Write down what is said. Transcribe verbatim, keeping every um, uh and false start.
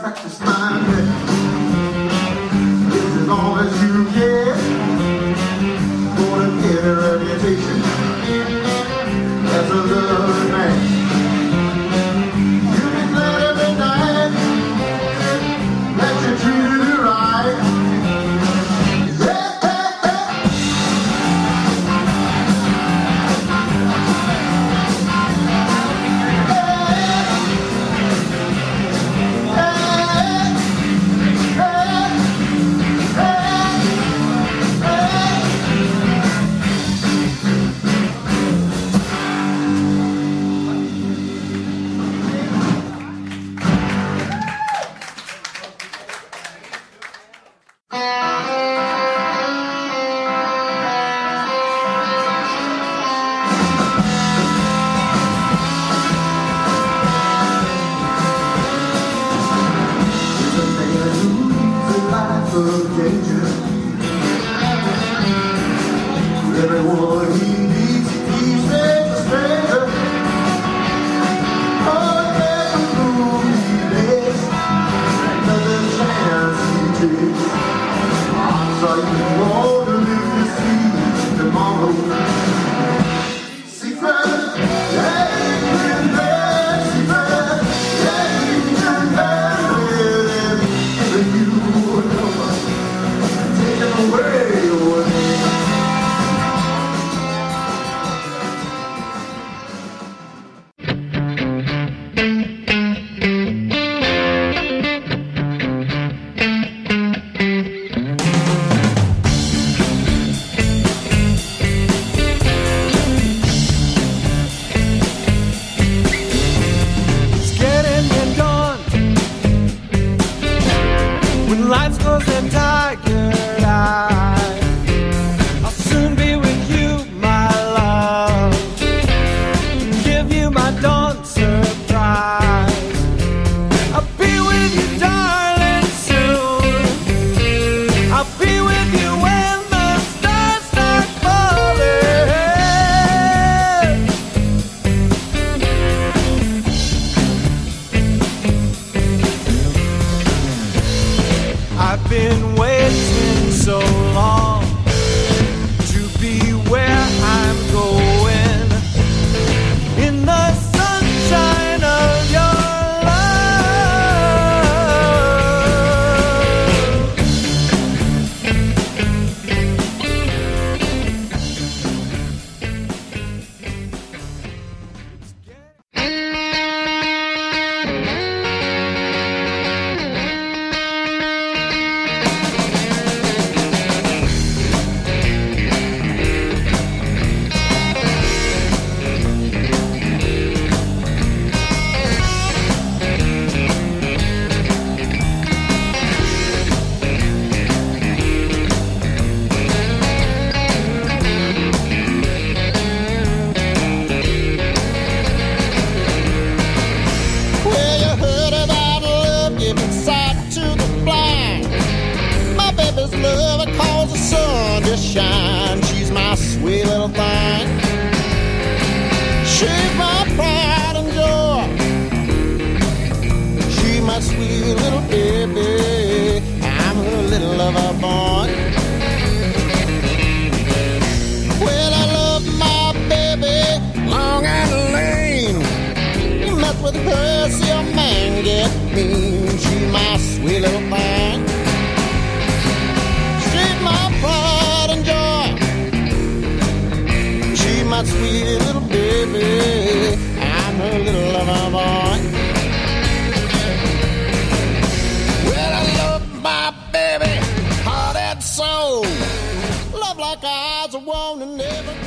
practice my best. It's as long as you can, gonna get a reputation as a loving man. You be glad every night that you treated her right. Everyone he meets, he says a stranger. Oh, never know he lives, another chance he takes. I'm sorry you want to live to see tomorrow. Secret, yeah, you can bear secret, yeah, you can bear with him. Even you would know, taken away away. Life's closing tired eye. I'll soon be with you, my love. Give you my dawn surprise. I'll be with you, darling, soon. I'll be with you when the stars start falling. I've been waiting so long to be where I'm going, in the sunshine of your love, it calls the sun to shine. She's my sweet little thing. She's my pride and joy. She's my sweet little baby. I'm her little lover boy. Well, I love my baby long and lean. You mess with her, see a man get mean. She's my sweet little thing. Pride and joy. She's my sweet little baby. I'm her little lover boy. Well, I love my baby, heart and soul. Love like eyes, I want to never